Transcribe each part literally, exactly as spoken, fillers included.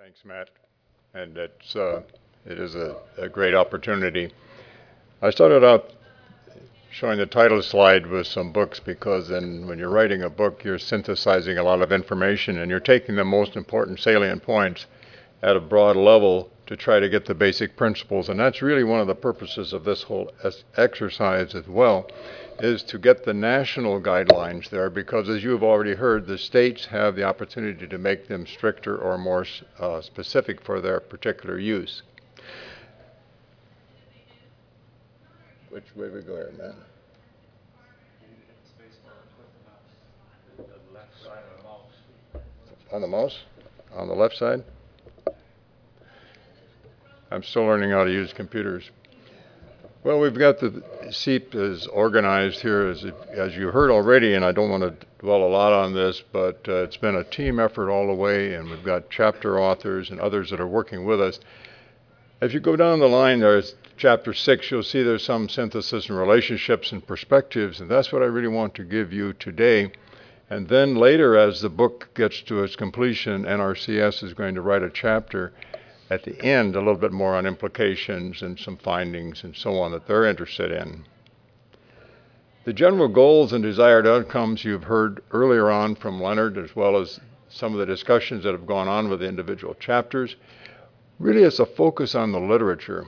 Thanks, Matt. And it's, uh, it is a, a great opportunity. I started out showing the title slide with some books because then when you're writing a book, you're synthesizing a lot of information and you're taking the most important salient points at a broad level to try to get the basic principles. And that's really one of the purposes of this whole exercise as well, is to get the national guidelines there, because as you've already heard, the states have the opportunity to make them stricter or more uh, specific for their particular use. Which way we go here, Matt? On the mouse? On the left side? I'm still learning how to use computers. Well, we've got the SEEP is organized here, as, as you heard already, and I don't want to dwell a lot on this, but uh, it's been a team effort all the way, and we've got chapter authors and others that are working with us. As you go down the line, there's chapter six, you'll see there's some synthesis and relationships and perspectives, and that's what I really want to give you today. And then later, as the book gets to its completion, N R C S is going to write a chapter at the end, a little bit more on implications and some findings and so on that they're interested in. The general goals and desired outcomes you've heard earlier on from Leonard, as well as some of the discussions that have gone on with the individual chapters, really is a focus on the literature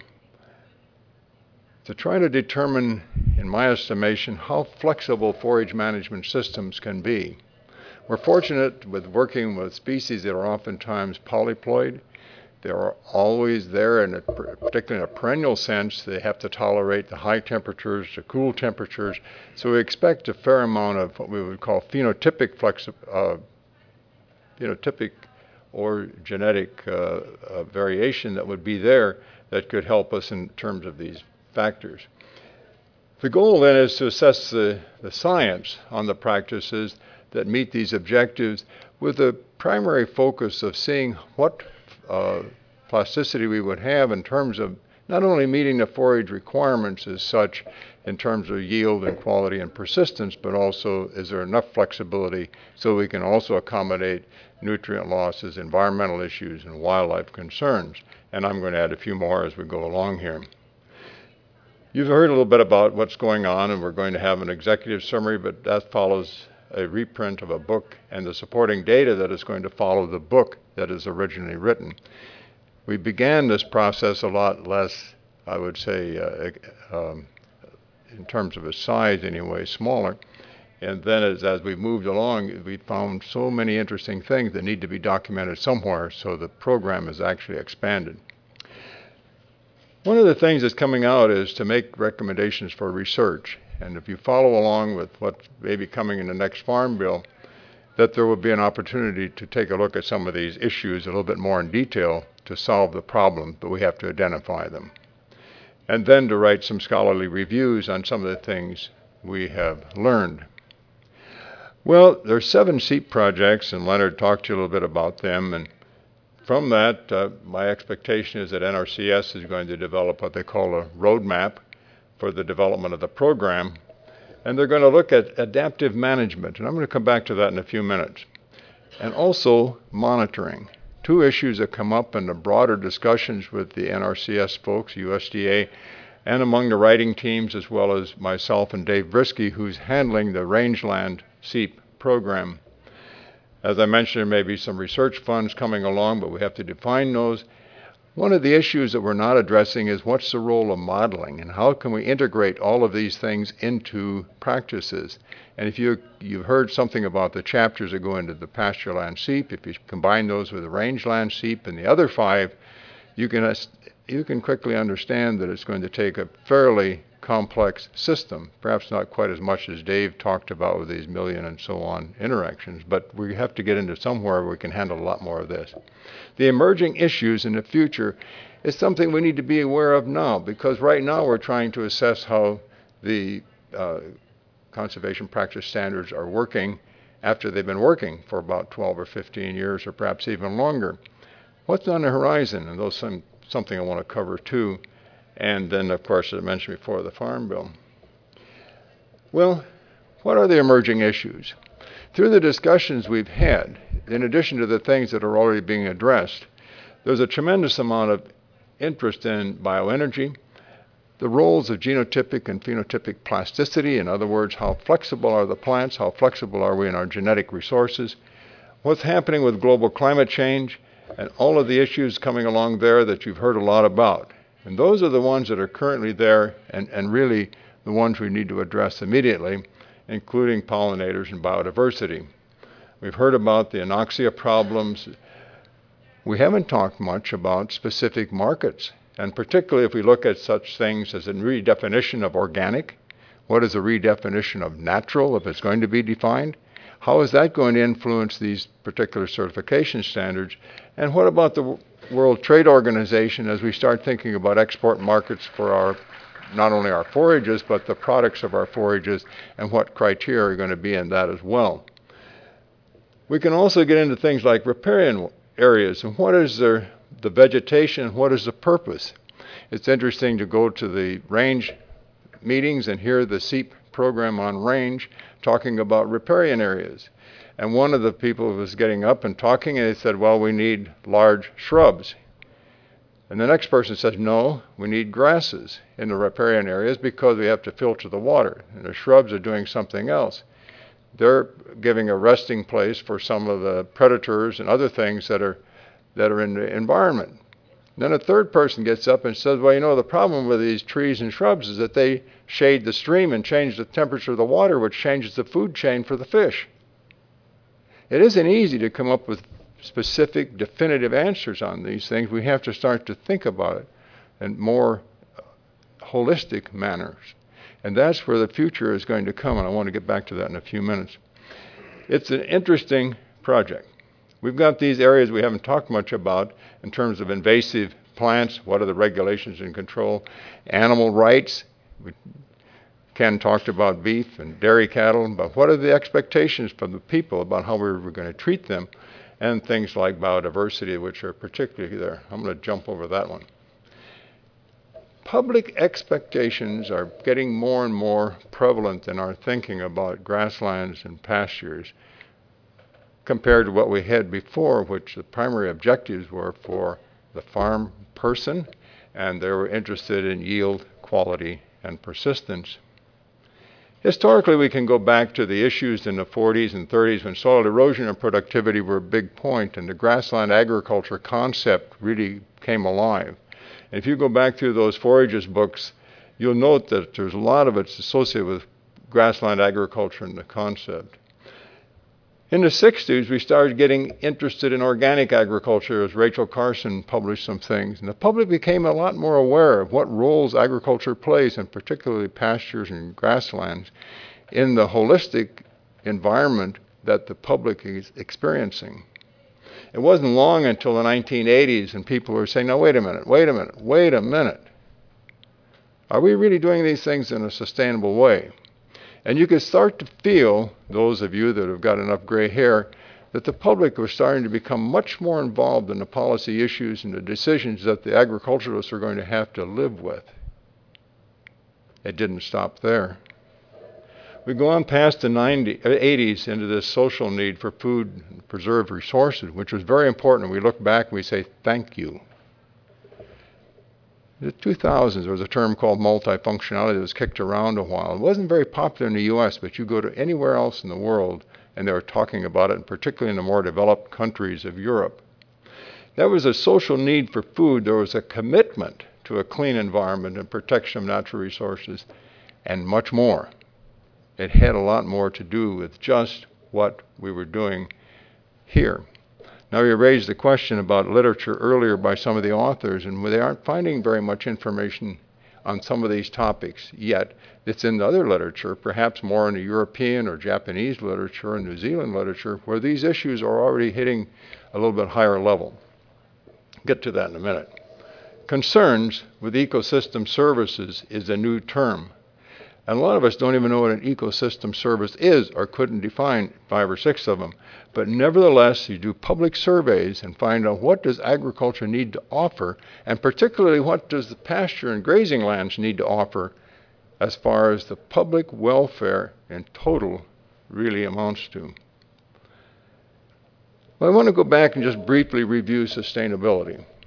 to try to determine, in my estimation, how flexible forage management systems can be. We're fortunate with working with species that are oftentimes polyploid. They're always there, and particularly in a perennial sense, they have to tolerate the high temperatures, the cool temperatures. So we expect a fair amount of what we would call phenotypic flexi- uh, phenotypic or genetic uh, uh, variation that would be there that could help us in terms of these factors. The goal then is to assess the, the science on the practices that meet these objectives with the primary focus of seeing what uh, plasticity we would have in terms of not only meeting the forage requirements as such in terms of yield and quality and persistence, but also is there enough flexibility so we can also accommodate nutrient losses, environmental issues, and wildlife concerns. And I'm going to add a few more as we go along here. You've heard a little bit about what's going on, and we're going to have an executive summary, but that follows a reprint of a book and the supporting data that is going to follow the book that is originally written. We began this process a lot less, I would say, uh, um, in terms of its size anyway, smaller. And then as, as we moved along, we found so many interesting things that need to be documented somewhere, so the program is actually expanded. One of the things that's coming out is to make recommendations for research. And if you follow along with what may be coming in the next Farm Bill, that there will be an opportunity to take a look at some of these issues a little bit more in detail to solve the problem, but we have to identify them. And then to write some scholarly reviews on some of the things we have learned. Well, there are seven SEEP projects, and Leonard talked to you a little bit about them. And from that, uh, my expectation is that N R C S is going to develop what they call a roadmap for the development of the program. And they're going to look at adaptive management, and I'm going to come back to that in a few minutes. And also monitoring. Two issues that come up in the broader discussions with the N R C S folks, U S D A, and among the writing teams, as well as myself and Dave Brisky, who's handling the Rangeland SEEP program. As I mentioned, there may be some research funds coming along, but we have to define those. One of the issues that we're not addressing is what's the role of modeling and how can we integrate all of these things into practices. And if you, you've heard something about the chapters that go into the pastureland SEEP, if you combine those with the rangeland SEEP and the other five, you can, you can quickly understand that it's going to take a fairly complex system, perhaps not quite as much as Dave talked about with these million and so on interactions, but we have to get into somewhere where we can handle a lot more of this. The emerging issues in the future is something we need to be aware of now, because right now we're trying to assess how the uh, conservation practice standards are working after they've been working for about twelve or fifteen years or perhaps even longer. What's on the horizon? And those some something I want to cover too. And then, of course, as I mentioned before, the Farm Bill. Well, what are the emerging issues? Through the discussions we've had, in addition to the things that are already being addressed, There's a tremendous amount of interest in bioenergy, the roles of genotypic and phenotypic plasticity, in other words, how flexible are the plants, how flexible are we in our genetic resources, what's happening with global climate change, and all of the issues coming along there that you've heard a lot about. And those are the ones that are currently there and, and really the ones we need to address immediately, including pollinators and biodiversity. We've heard about the anoxia problems. We haven't talked much about specific markets, and particularly if we look at such things as a redefinition of organic. What is a redefinition of natural, if it's going to be defined? How is that going to influence these particular certification standards? And what about the World Trade Organization as we start thinking about export markets for our, not only our forages, but the products of our forages, and what criteria are going to be in that as well? We can also get into things like riparian areas, and what is the, the vegetation, what is the purpose? It's interesting to go to the range meetings and hear the S E A P program on range talking about riparian areas. And one of the people was getting up and talking, and they said, well, we need large shrubs. And the next person says, no, we need grasses in the riparian areas because we have to filter the water. And the shrubs are doing something else. They're giving a resting place for some of the predators and other things that are, that are in the environment. Then a third person gets up and says, well, you know, the problem with these trees and shrubs is that they shade the stream and change the temperature of the water, which changes the food chain for the fish. It isn't easy to come up with specific, definitive answers on these things. We have to start to think about it in more holistic manners. And that's where the future is going to come, and I want to get back to that in a few minutes. It's an interesting project. We've got these areas we haven't talked much about in terms of invasive plants, what are the regulations and control, animal rights. We, Ken talked about beef and dairy cattle, but what are the expectations from the people about how we're, we're going to treat them, and things like biodiversity, which are particularly there. I'm going to jump over that one. Public expectations are getting more and more prevalent in our thinking about grasslands and pastures compared to what we had before, which the primary objectives were for the farm person, and they were interested in yield, quality, and persistence. Historically, we can go back to the issues in the forties and thirties when soil erosion and productivity were a big point, and the grassland agriculture concept really came alive. And if you go back through those forages books, you'll note that there's a lot of it's associated with grassland agriculture and the concept. In the sixties, we started getting interested in organic agriculture as Rachel Carson published some things. And the public became a lot more aware of what roles agriculture plays, and particularly pastures and grasslands, in the holistic environment that the public is experiencing. It wasn't long until the nineteen eighties and people were saying, no, wait a minute, wait a minute, wait a minute. Are we really doing these things in a sustainable way? And you could start to feel, those of you that have got enough gray hair, that the public was starting to become much more involved in the policy issues and the decisions that the agriculturalists are going to have to live with. It didn't stop there. We go on past the eighties into this social need for food and preserved resources, which was very important. We look back and we say, thank you. In the two thousands, there was a term called multifunctionality that was kicked around a while. It wasn't very popular in the U S, but you go to anywhere else in the world, and they were talking about it, and particularly in the more developed countries of Europe. There was a social need for food. There was a commitment to a clean environment and protection of natural resources, and much more. It had a lot more to do with just what we were doing here. Now, you raised the question about literature earlier by some of the authors, and they aren't finding very much information on some of these topics yet. It's in the other literature, perhaps more in the European or Japanese literature and New Zealand literature, where these issues are already hitting a little bit higher level. Get to that in a minute. Concerns with ecosystem services is a new term. And a lot of us don't even know what an ecosystem service is, or couldn't define five or six of them. But nevertheless, you do public surveys and find out what does agriculture need to offer, and particularly what does the pasture and grazing lands need to offer as far as the public welfare in total really amounts to. Well, I want to go back and just briefly review sustainability.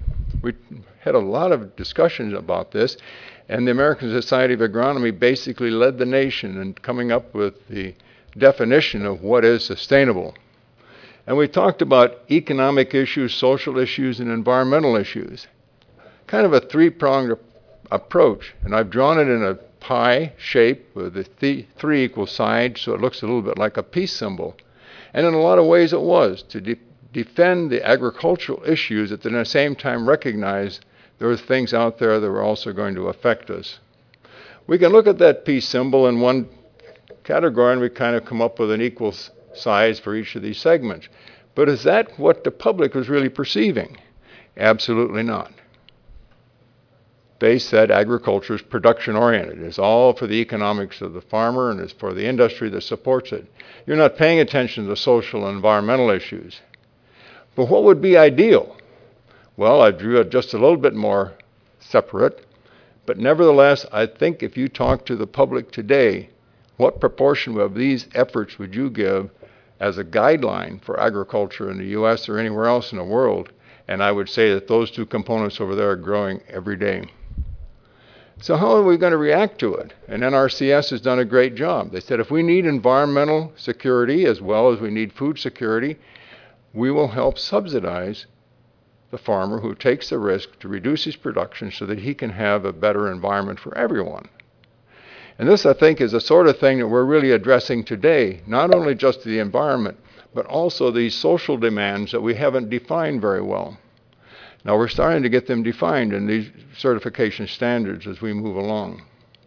had a lot of discussions about this, and the American Society of Agronomy basically led the nation in coming up with the definition of what is sustainable. And we talked about economic issues, social issues, and environmental issues. Kind of a three-pronged approach, and I've drawn it in a pie shape with the th- three equal sides, so it looks a little bit like a peace symbol. And in a lot of ways it was, to de- defend the agricultural issues, at the same time recognize there were things out there that were also going to affect us. We can look at that peace symbol in one category, and we kind of come up with an equal size for each of these segments. But is that what the public was really perceiving? Absolutely not. They said agriculture is production-oriented. It's all for the economics of the farmer, and it's for the industry that supports it. You're not paying attention to the social and environmental issues. But what would be ideal? Well, I drew it just a little bit more separate. But nevertheless, I think if you talk to the public today, what proportion of these efforts would you give as a guideline for agriculture in the U S or anywhere else in the world? And I would say that those two components over there are growing every day. So how are we going to react to it? And N R C S has done a great job. They said if we need environmental security as well as we need food security, we will help subsidize the farmer who takes the risk to reduce his production so that he can have a better environment for everyone. And this, I think, is the sort of thing that we're really addressing today, not only just the environment, but also these social demands that we haven't defined very well. Now we're starting to get them defined in these certification standards as we move along.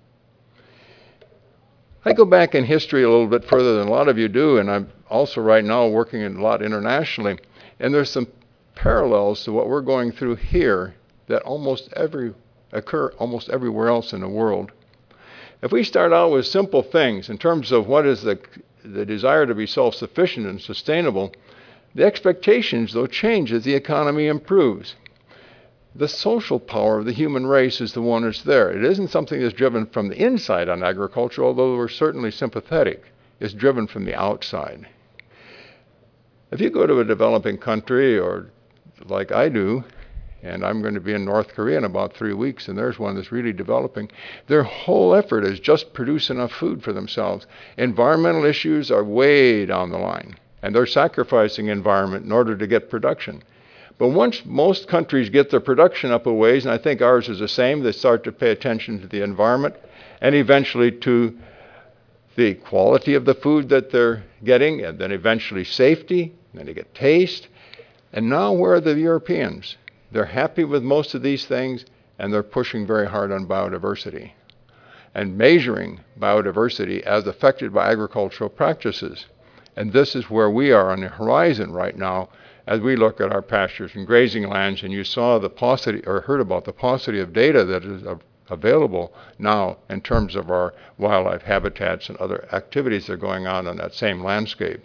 I go back in history a little bit further than a lot of you do, and I'm also right now working a lot internationally, and there's some parallels to what we're going through here that almost every occur almost everywhere else in the world. If we start out with simple things in terms of what is the, the desire to be self-sufficient and sustainable, the expectations, though, change as the economy improves. The social power of the human race is the one that's there. It isn't something that's driven from the inside on agriculture, although we're certainly sympathetic. It's driven from the outside. If you go to a developing country, or like I do, and I'm going to be in North Korea in about three weeks, and there's one that's really developing, their whole effort is just produce enough food for themselves. Environmental issues are way down the line, and they're sacrificing environment in order to get production. But once most countries get their production up a ways, and I think ours is the same, they start to pay attention to the environment and eventually to the quality of the food that they're getting, and then eventually safety, and then they get taste. And now where are the Europeans? They're happy with most of these things, and they're pushing very hard on biodiversity and measuring biodiversity as affected by agricultural practices. And this is where we are on the horizon right now as we look at our pastures and grazing lands, and you saw the paucity, or heard about the paucity of data that is available now in terms of our wildlife habitats and other activities that are going on on that same landscape.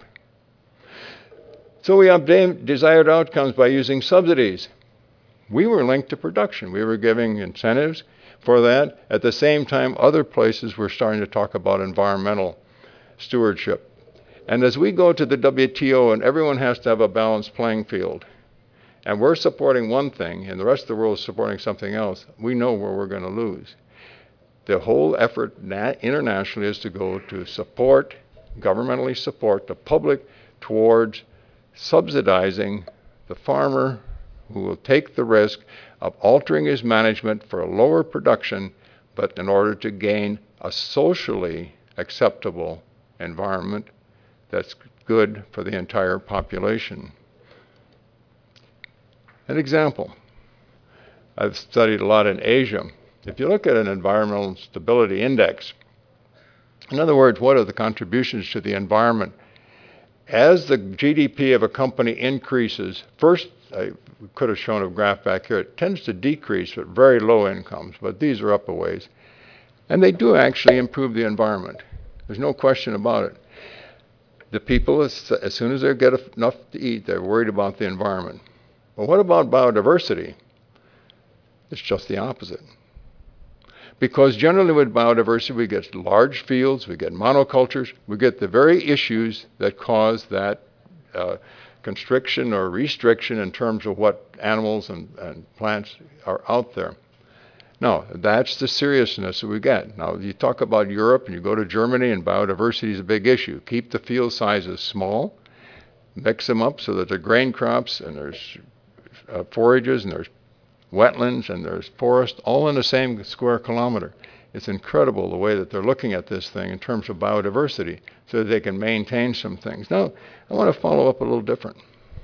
So we obtain desired outcomes by using subsidies. We were linked to production. We were giving incentives for that. At the same time, other places were starting to talk about environmental stewardship. And as we go to the W T O, and everyone has to have a balanced playing field, and we're supporting one thing, and the rest of the world is supporting something else, we know where we're going to lose. The whole effort internationally is to go to support, governmentally support the public towards subsidizing the farmer who will take the risk of altering his management for a lower production, but in order to gain a socially acceptable environment that's good for the entire population. An example. I've studied a lot in Asia. If you look at an environmental stability index, in other words, what are the contributions to the environment? As the G D P of a company increases, first, I could have shown a graph back here, it tends to decrease at very low incomes, but these are up a ways. And they do actually improve the environment. There's no question about it. The people, as, as soon as they get enough to eat, they're worried about the environment. But what about biodiversity? It's just the opposite. Because generally with biodiversity, we get large fields, we get monocultures, we get the very issues that cause that uh, constriction or restriction in terms of what animals and, and plants are out there. No, that's the seriousness that we get. Now, you talk about Europe and you go to Germany, and biodiversity is a big issue. Keep the field sizes small, mix them up so that there are grain crops and there's uh, forages and there's wetlands and there's forest, all in the same square kilometer. It's incredible the way that they're looking at this thing in terms of biodiversity so that they can maintain some things. Now, I want to follow up a little different.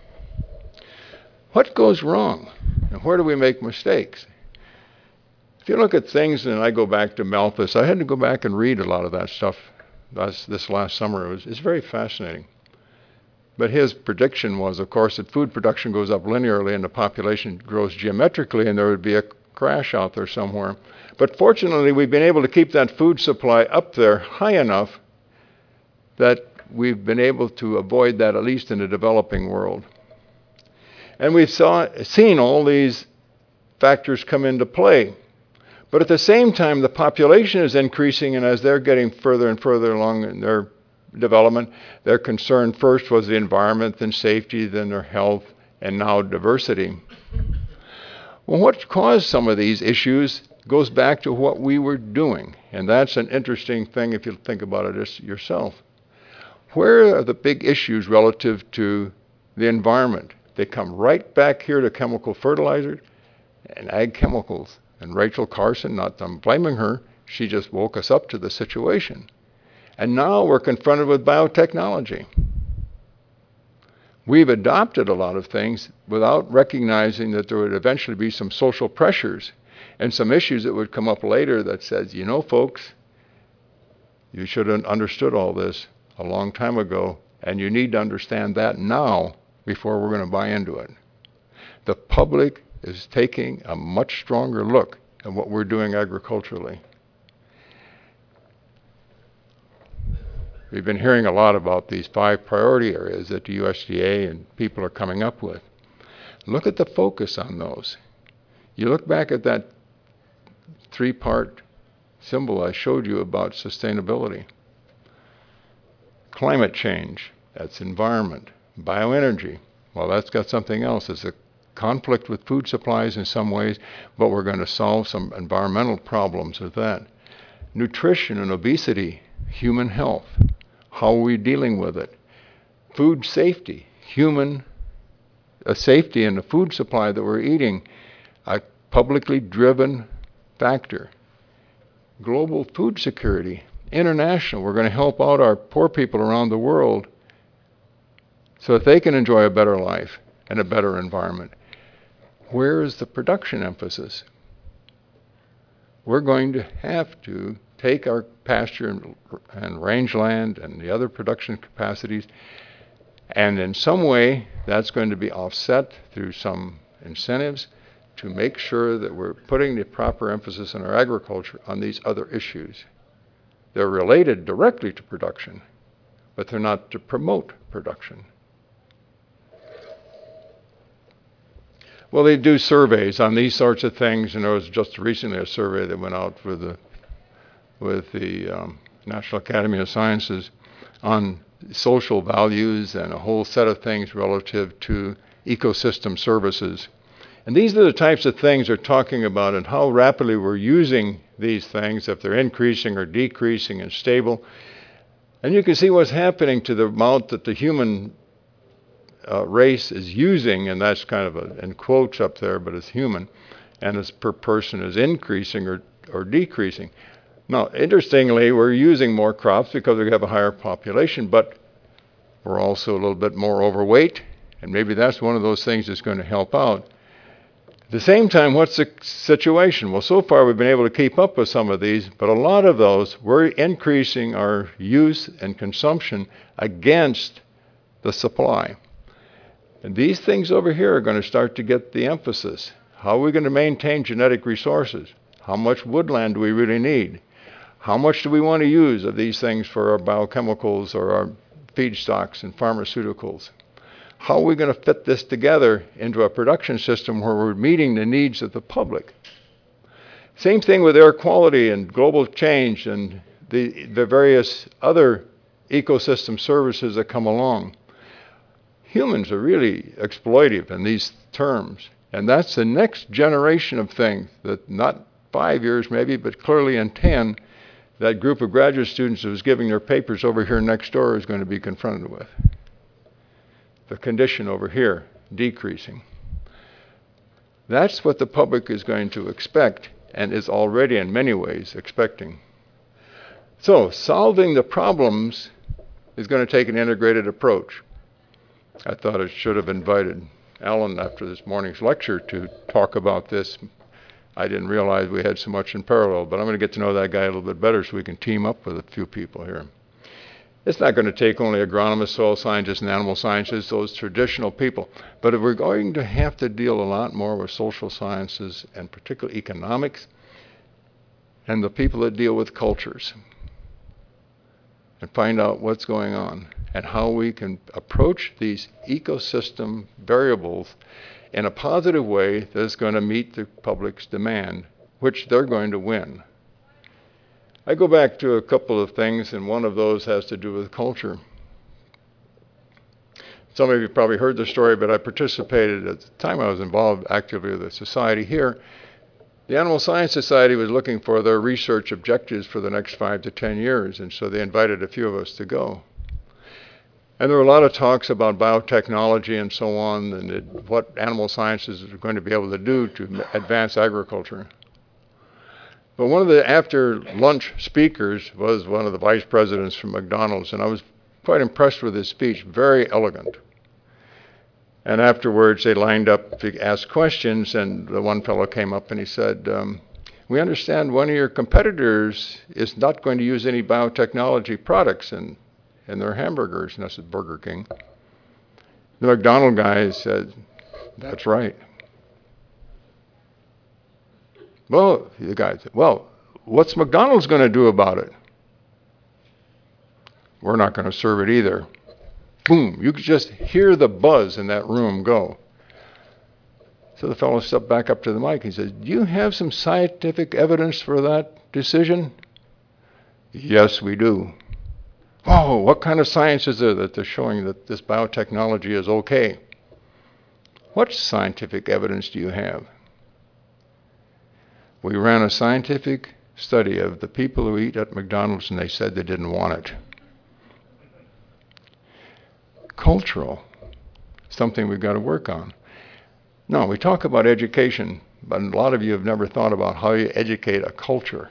What goes wrong? And where do we make mistakes? If you look at things, and I go back to Malthus, I had to go back and read a lot of that stuff this, this last summer. It was, it's very fascinating. But his prediction was, of course, that food production goes up linearly and the population grows geometrically, and there would be a crash out there somewhere. But fortunately, we've been able to keep that food supply up there high enough that we've been able to avoid that, at least in the developing world. And we've saw, seen all these factors come into play. But at the same time, the population is increasing, and as they're getting further and further along in their development, their concern first was the environment, then safety, then their health, and now diversity. Well, what caused some of these issues goes back to what we were doing, and that's an interesting thing if you think about it yourself. Where are the big issues relative to the environment? They come right back here to chemical fertilizers and ag chemicals. And Rachel Carson, not that I'm blaming her, she just woke us up to the situation. And now we're confronted with biotechnology. We've adopted a lot of things without recognizing that there would eventually be some social pressures and some issues that would come up later that says, you know, folks, you should have understood all this a long time ago, and you need to understand that now before we're going to buy into it. The public is taking a much stronger look at what we're doing agriculturally. We've been hearing a lot about these five priority areas that the U S D A and people are coming up with. Look at the focus on those. You look back at that three-part symbol I showed you about sustainability. Climate change, that's environment. Bioenergy, well, that's got something else. It's a conflict with food supplies in some ways, but we're going to solve some environmental problems with that. Nutrition and obesity, human health. How are we dealing with it? Food safety, human uh, safety in the food supply that we're eating, a publicly driven factor. Global food security, international. We're going to help out our poor people around the world so that they can enjoy a better life and a better environment. Where is the production emphasis? We're going to have to take our pasture and, and rangeland and the other production capacities, and in some way that's going to be offset through some incentives to make sure that we're putting the proper emphasis in our agriculture on these other issues. They're related directly to production, but they're not to promote production. Well, they do surveys on these sorts of things, and there was just recently a survey that went out with the with the um, National Academy of Sciences on social values and a whole set of things relative to ecosystem services. And these are the types of things they're talking about and how rapidly we're using these things, if they're increasing or decreasing and stable. And you can see what's happening to the amount that the human uh, race is using, and that's kind of a, in quotes up there, but it's human, and it's per person is increasing or, or decreasing. Now, interestingly, we're using more crops because we have a higher population, but we're also a little bit more overweight, and maybe that's one of those things that's going to help out. At the same time, what's the situation? Well, so far we've been able to keep up with some of these, but a lot of those, we're increasing our use and consumption against the supply. And these things over here are going to start to get the emphasis. How are we going to maintain genetic resources? How much woodland do we really need? How much do we want to use of these things for our biochemicals or our feedstocks and pharmaceuticals? How are we going to fit this together into a production system where we're meeting the needs of the public? Same thing with air quality and global change and the, the various other ecosystem services that come along. humans are really exploitive in these terms. And that's the next generation of things that not five years maybe, but clearly in ten, that group of graduate students who's giving their papers over here next door is going to be confronted with. The condition over here decreasing. That's what the public is going to expect and is already in many ways expecting. So solving the problems is going to take an integrated approach. I thought I should have invited Alan after this morning's lecture to talk about this. I didn't realize we had so much in parallel, but I'm going to get to know that guy a little bit better so we can team up with a few people here. It's not going to take only agronomists, soil scientists, and animal scientists, those traditional people. But if we're going to have to deal a lot more with social sciences, and particularly economics, and the people that deal with cultures, and find out what's going on, and how we can approach these ecosystem variables in a positive way that's going to meet the public's demand, which they're going to win. I go back to a couple of things, and one of those has to do with culture. Some of you probably heard the story, but I participated at the time I was involved actively with the society here. The Animal Science Society was looking for their research objectives for the next five to ten years, and so they invited a few of us to go. And there were a lot of talks about biotechnology and so on, and it, what animal sciences are going to be able to do to advance agriculture. But one of the after-lunch speakers was one of the vice presidents from McDonald's, and I was quite impressed with his speech, very elegant. And afterwards, they lined up to ask questions, and the one fellow came up and he said, um, we understand one of your competitors is not going to use any biotechnology products in, in their hamburgers, and that's Burger King. The McDonald guy said, that's right. Well, the guy said, well, what's McDonald's going to do about it? We're not going to serve it either. Boom, you could just hear the buzz in that room go. So the fellow stepped back up to the mic. He said, do you have some scientific evidence for that decision? Yes, we do. Oh, what kind of science is there that they're showing that this biotechnology is okay? What scientific evidence do you have? We ran a scientific study of the people who eat at McDonald's, and they said they didn't want it. Cultural, something we've got to work on. No, we talk about education, but a lot of you have never thought about how you educate a culture.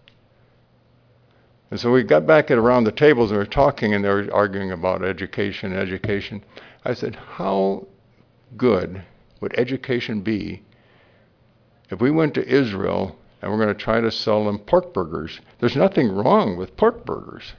And so we got back at around the tables and we were talking, and they were arguing about education, education. I said, how good would education be if we went to Israel and we're going to try to sell them pork burgers? There's nothing wrong with pork burgers.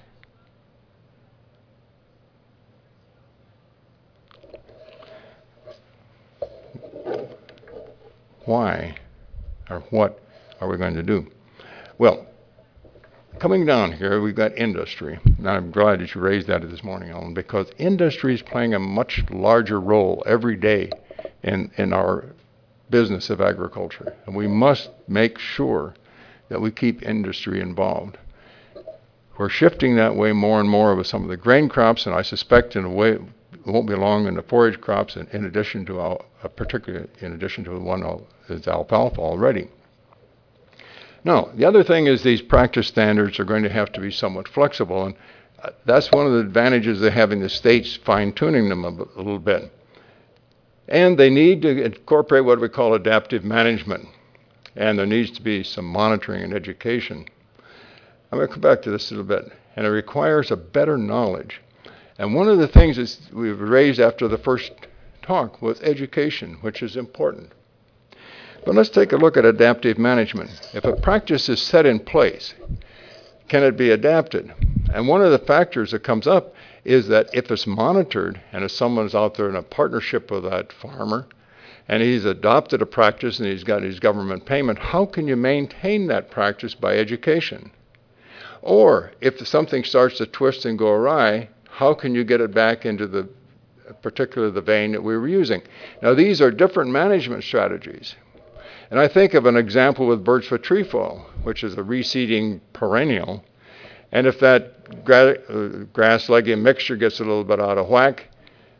Why or what are we going to do? Well, coming down here, we've got industry. And I'm glad that you raised that this morning, Alan, because industry is playing a much larger role every day in, in our business of agriculture. And we must make sure that we keep industry involved. We're shifting that way more and more with some of the grain crops, and I suspect in a way it won't be long in the forage crops, in, in addition to, uh, particularly in addition to the one is alfalfa already. Now, the other thing is these practice standards are going to have to be somewhat flexible, and uh, that's one of the advantages of having the states fine-tuning them a, b- a little bit. And they need to incorporate what we call adaptive management, and there needs to be some monitoring and education. I'm going to come back to this a little bit, and it requires a better knowledge. And one of the things that we've raised after the first talk was education, which is important. But let's take a look at adaptive management. If a practice is set in place, can it be adapted? And one of the factors that comes up is that if it's monitored, and if someone's out there in a partnership with that farmer, and he's adopted a practice and he's got his government payment, how can you maintain that practice by education? Or if something starts to twist and go awry, how can you get it back into the, particularly the vein that we were using? Now, these are different management strategies. And I think of an example with birch-foot trefoil, which is a reseeding perennial. And if that gra- uh, grass legume mixture gets a little bit out of whack,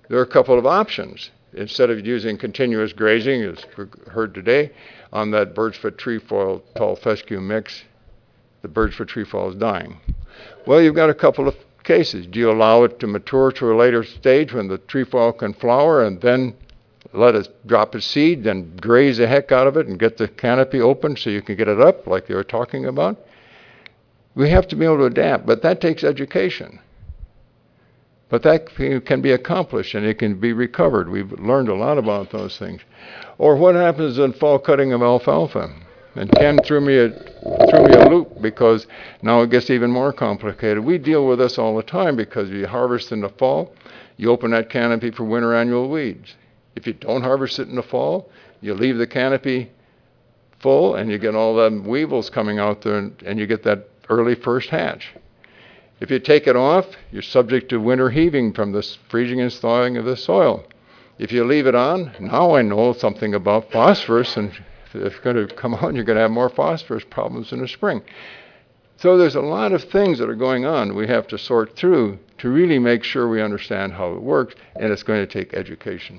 there are a couple of options. Instead of using continuous grazing, as we heard today, on that birch foot trefoil tall fescue mix, the birch foot trefoil is dying. Well, you've got a couple of cases. Do you allow it to mature to a later stage when the trefoil can flower and then let it drop its seed, then graze the heck out of it and get the canopy open so you can get it up like they were talking about? We have to be able to adapt, but that takes education. But that can be accomplished and it can be recovered. We've learned a lot about those things. Or what happens in fall cutting of alfalfa? And Ken threw me a threw me a loop because now it gets even more complicated. We deal with this all the time because you harvest in the fall, you open that canopy for winter annual weeds. If you don't harvest it in the fall, you leave the canopy full and you get all the weevils coming out there and, and you get that early first hatch. If you take it off, you're subject to winter heaving from the freezing and thawing of the soil. If you leave it on, now I know something about phosphorus, and if it's going to come on, you're going to have more phosphorus problems in the spring. So there's a lot of things that are going on we have to sort through to really make sure we understand how it works, and it's going to take education.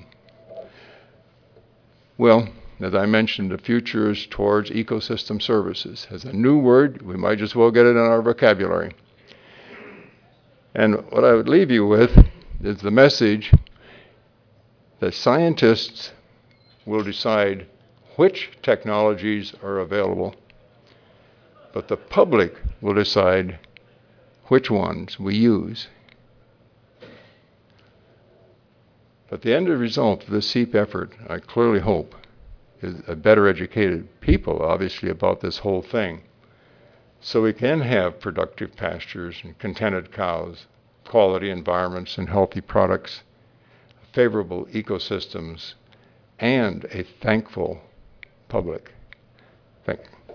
Well, as I mentioned, the future is towards ecosystem services. As a new word, we might as well get it in our vocabulary. And what I would leave you with is the message that scientists will decide which technologies are available, but the public will decide which ones we use. But the end result of the SEEP effort, I clearly hope, is a better educated people, obviously, about this whole thing. So we can have productive pastures and contented cows, quality environments and healthy products, favorable ecosystems, and a thankful public. Thank you.